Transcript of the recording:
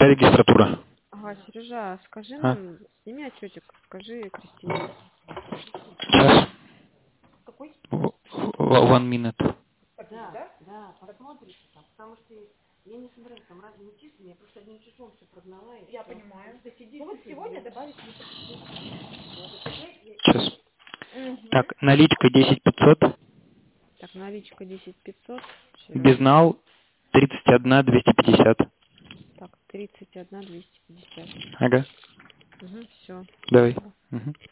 регистратура. Ага, Сережа, скажи А? нам, сними отчетик, скажи Кристине. Сейчас. Какой? One minute. Да, посмотрите там, потому что я не собираюсь там разными числами, я просто одним числом все прогнала. И Я всё. понимаю. Сидишь, Ну вот сегодня добавить не Сейчас. Угу. Так, наличка 10 500. Так, наличка 10 500. Безнал 31 250. Так, 31 250. Ага. Угу, все. Давай. Спасибо. Угу.